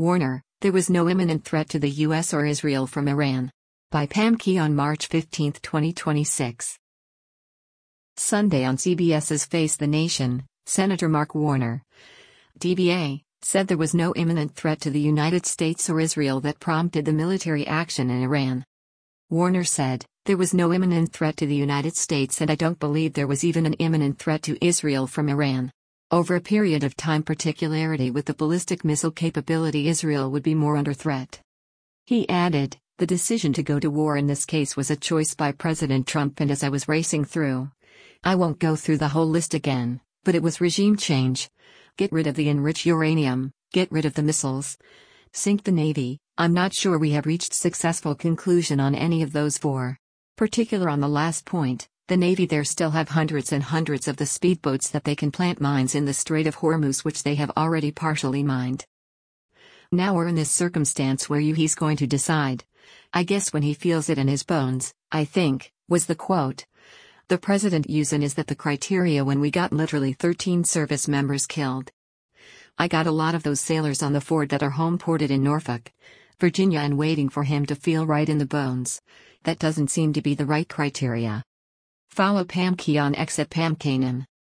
Warner, there was no imminent threat to the U.S. or Israel from Iran. By Pam Key on March 15, 2026. Sunday on CBS's Face the Nation, Senator Mark Warner, DBA, said there was no imminent threat to the United States or Israel that prompted the military action in Iran. Warner said, "There was no imminent threat to the United States and I don't believe there was even an imminent threat to Israel from Iran. Over a period of time, particularly with the ballistic missile capability, Israel would be more under threat." He added, "The decision to go to war in this case was a choice by President Trump, and as I was racing through, I won't go through the whole list again, but it was regime change. Get rid of the enriched uranium, get rid of the missiles, sink the Navy. I'm not sure we have reached successful conclusion on any of those four. Particular on the last point, the Navy there still have hundreds and hundreds of the speedboats that they can plant mines in the Strait of Hormuz, which they have already partially mined. Now we're in this circumstance where he's going to decide. I guess when he feels it in his bones, I think," was the quote the president using. "Is that the criteria when we got literally 13 service members killed? I got a lot of those sailors on the Ford that are home ported in Norfolk, Virginia, and waiting for him to feel right in the bones. That doesn't seem to be the right criteria." Follow Pam Key on X at PamKanan.